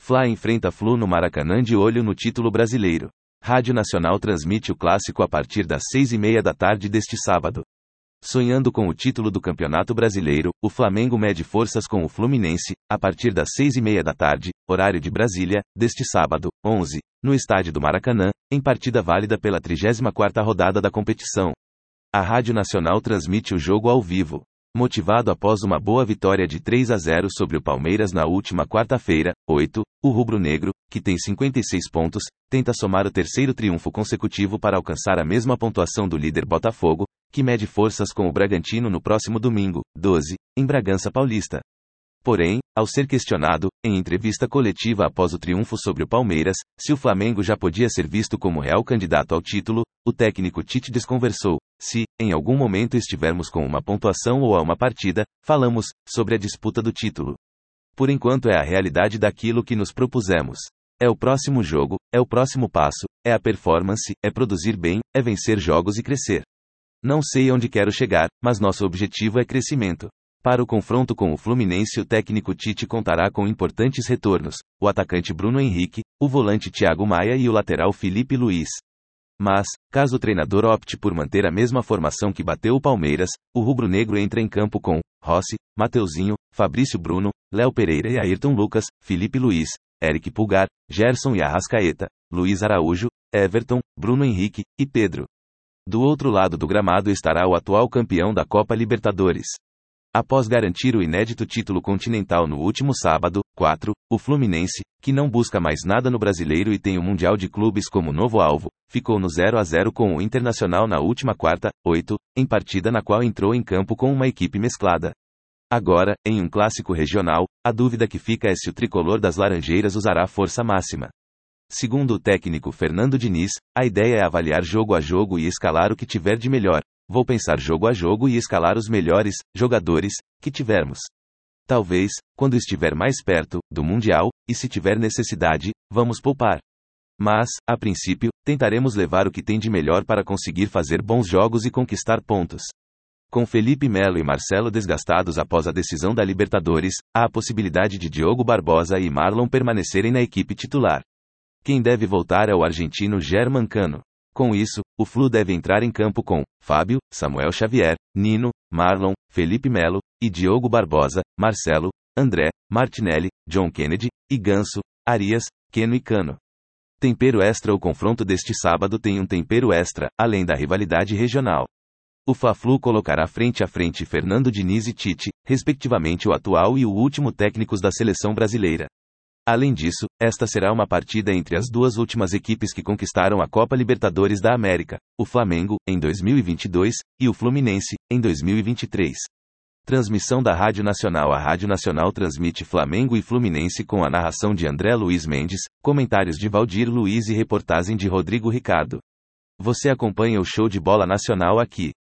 Fla enfrenta Flu no Maracanã de olho no título brasileiro. Rádio Nacional transmite o clássico a partir das 6h30 da tarde deste sábado. Sonhando com o título do Campeonato Brasileiro, o Flamengo mede forças com o Fluminense, a partir das 6h30 da tarde, horário de Brasília, deste sábado, 11, no estádio do Maracanã, em partida válida pela 34ª rodada da competição. A Rádio Nacional transmite o jogo ao vivo. Motivado após uma boa vitória de 3-0 sobre o Palmeiras na última quarta-feira, 8, o rubro-negro, que tem 56 pontos, tenta somar o terceiro triunfo consecutivo para alcançar a mesma pontuação do líder Botafogo, que mede forças com o Bragantino no próximo domingo, 12, em Bragança Paulista. Porém, ao ser questionado, em entrevista coletiva após o triunfo sobre o Palmeiras, se o Flamengo já podia ser visto como real candidato ao título, o técnico Tite desconversou: se, em algum momento estivermos com uma pontuação ou a uma partida, falamos sobre a disputa do título. Por enquanto é a realidade daquilo que nos propusemos. É o próximo jogo, é o próximo passo, é a performance, é produzir bem, é vencer jogos e crescer. Não sei onde quero chegar, mas nosso objetivo é crescimento. Para o confronto com o Fluminense, o técnico Tite contará com importantes retornos: o atacante Bruno Henrique, o volante Thiago Maia e o lateral Felipe Luiz. Mas, caso o treinador opte por manter a mesma formação que bateu o Palmeiras, o rubro-negro entra em campo com Rossi, Mateuzinho, Fabrício Bruno, Léo Pereira e Ayrton Lucas, Felipe Luiz, Eric Pulgar, Gerson e Arrascaeta, Luiz Araújo, Everton, Bruno Henrique e Pedro. Do outro lado do gramado estará o atual campeão da Copa Libertadores. Após garantir o inédito título continental no último sábado, 4, o Fluminense, que não busca mais nada no brasileiro e tem o Mundial de Clubes como novo alvo, ficou no 0-0 com o Internacional na última quarta, 8, em partida na qual entrou em campo com uma equipe mesclada. Agora, em um clássico regional, a dúvida que fica é se o tricolor das Laranjeiras usará força máxima. Segundo o técnico Fernando Diniz, a ideia é avaliar jogo a jogo e escalar o que tiver de melhor. Vou pensar jogo a jogo e escalar os melhores jogadores que tivermos. Talvez, quando estiver mais perto do Mundial, e se tiver necessidade, vamos poupar. Mas, a princípio, tentaremos levar o que tem de melhor para conseguir fazer bons jogos e conquistar pontos. Com Felipe Melo e Marcelo desgastados após a decisão da Libertadores, há a possibilidade de Diogo Barbosa e Marlon permanecerem na equipe titular. Quem deve voltar é o argentino Germán Cano. Com isso, o Flu deve entrar em campo com Fábio, Samuel Xavier, Nino, Marlon, Felipe Melo e Diogo Barbosa, Marcelo, André, Martinelli, John Kennedy e Ganso, Arias, Keno e Cano. Tempero extra: o confronto deste sábado tem um tempero extra, além da rivalidade regional. O Fla-Flu colocará frente a frente Fernando Diniz e Tite, respectivamente o atual e o último técnicos da seleção brasileira. Além disso, esta será uma partida entre as duas últimas equipes que conquistaram a Copa Libertadores da América, o Flamengo, em 2022, e o Fluminense, em 2023. Transmissão da Rádio Nacional. A Rádio Nacional transmite Flamengo e Fluminense com a narração de André Luiz Mendes, comentários de Valdir Luiz e reportagem de Rodrigo Ricardo. Você acompanha o show de bola nacional aqui.